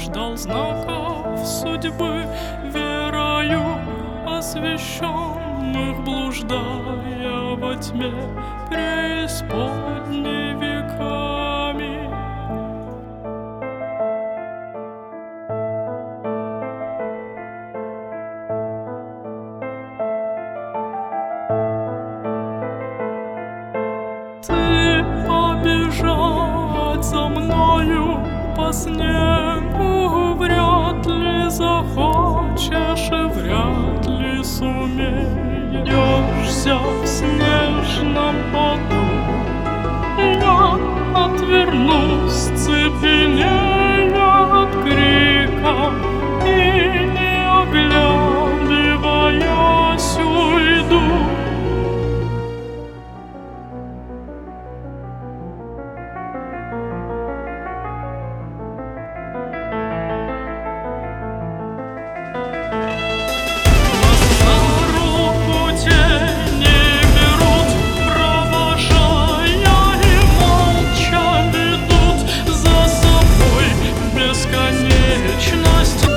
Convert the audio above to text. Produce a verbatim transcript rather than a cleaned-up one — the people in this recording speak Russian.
ждал знаков судьбы, верою освященных, блуждая во тьме преисподней веками. Ты побежать за мною по снегу вряд ли захочешь и вряд ли сумеешься в снежном поду. Я отвернусь, цепенея от крика, и, не оглядываясь, уйду. Бесконечность.